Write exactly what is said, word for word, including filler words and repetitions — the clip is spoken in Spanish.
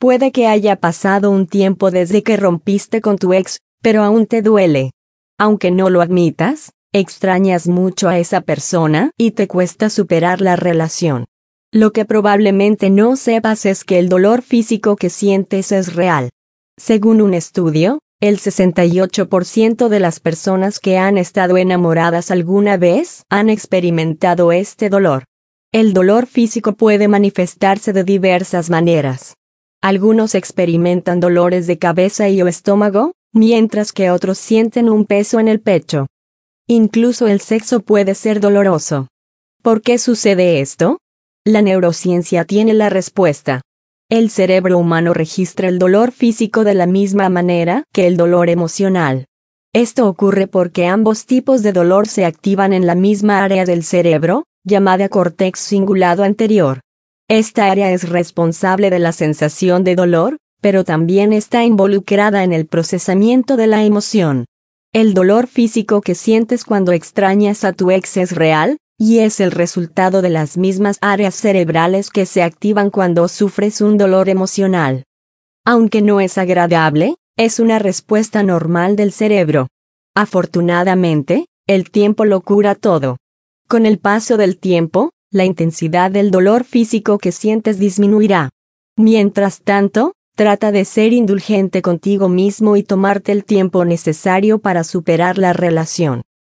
Puede que haya pasado un tiempo desde que rompiste con tu ex, pero aún te duele. Aunque no lo admitas, extrañas mucho a esa persona y te cuesta superar la relación. Lo que probablemente no sepas es que el dolor físico que sientes es real. Según un estudio, el sesenta y ocho por ciento de las personas que han estado enamoradas alguna vez han experimentado este dolor. El dolor físico puede manifestarse de diversas maneras. Algunos experimentan dolores de cabeza y o estómago, mientras que otros sienten un peso en el pecho. Incluso el sexo puede ser doloroso. ¿Por qué sucede esto? La neurociencia tiene la respuesta. El cerebro humano registra el dolor físico de la misma manera que el dolor emocional. Esto ocurre porque ambos tipos de dolor se activan en la misma área del cerebro, llamada córtex cingulado anterior. Esta área es responsable de la sensación de dolor, pero también está involucrada en el procesamiento de la emoción. El dolor físico que sientes cuando extrañas a tu ex es real, y es el resultado de las mismas áreas cerebrales que se activan cuando sufres un dolor emocional. Aunque no es agradable, es una respuesta normal del cerebro. Afortunadamente, el tiempo lo cura todo. Con el paso del tiempo, la intensidad del dolor físico que sientes disminuirá. Mientras tanto, trata de ser indulgente contigo mismo y tomarte el tiempo necesario para superar la relación.